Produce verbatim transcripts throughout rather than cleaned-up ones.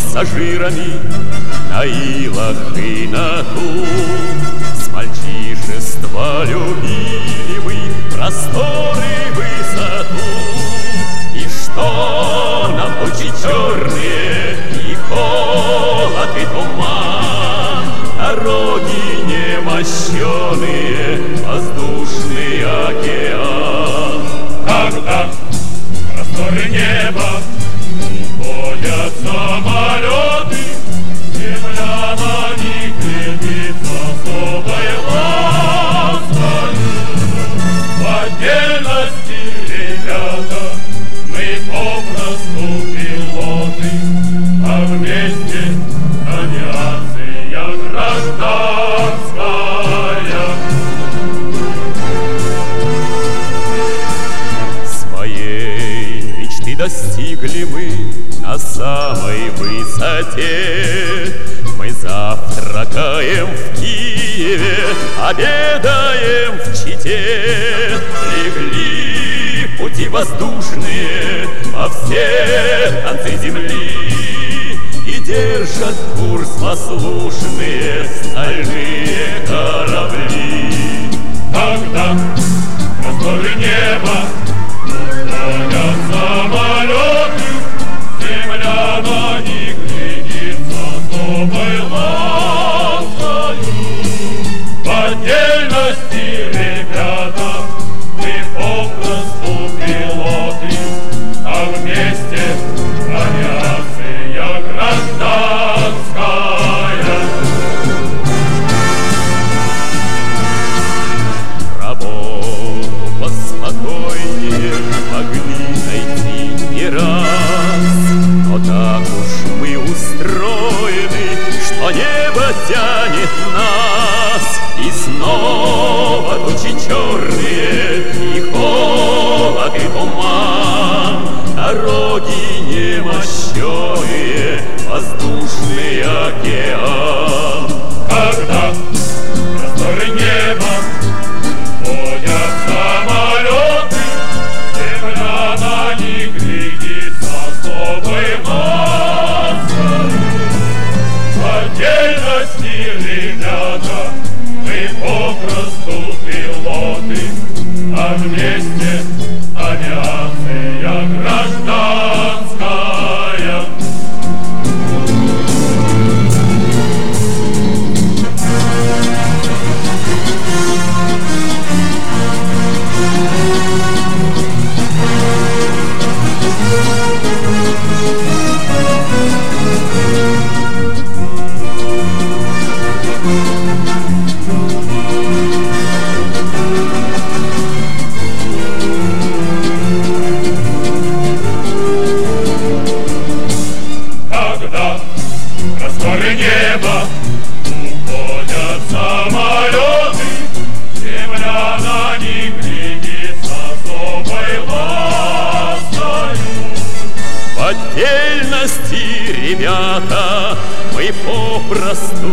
пассажирами на илах и на ту. С мальчишества любили мы просторы, высоту. И что нам ночи черные и холод и туман, дороги немощеные, воздушный океан. Когда просторы неба уходят самолеты, земля на них глядится особой лаской. В отдельности, ребята, мы попросту пилоты, а вместе авиация гражданская. Своей мечты достигли мы на самой высоте. Мы завтракаем в Киеве, обедаем в Чите. Легли пути воздушные во все концы земли, и держат курс послушные стальные корабли. Когда просторы неба уходят самолеты, земля на них глядится особой ласкою. В отдельности, ребята, мы попросту пилоты, а вместе авиация гражданская. Работу поспокойнее могли найти не раз, но так уж мы устроены, что небо тянет нас. И снова тучи черные, и холод, и туман, дороги немощеные, воздушный океан. Когда просторы неба уходят самолеты, земля на них глядится особой лаской. В отдельности, ребята, мы попросту пилоты, а вместе авиация гражданская. Когда просторы неба уходят самолеты, земля на них глядится особой ласкою. В отдельности, ребята, мы попросту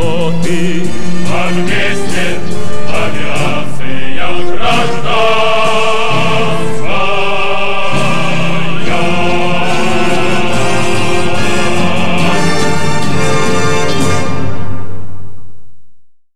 пилоты, а вместе авиация гражданская.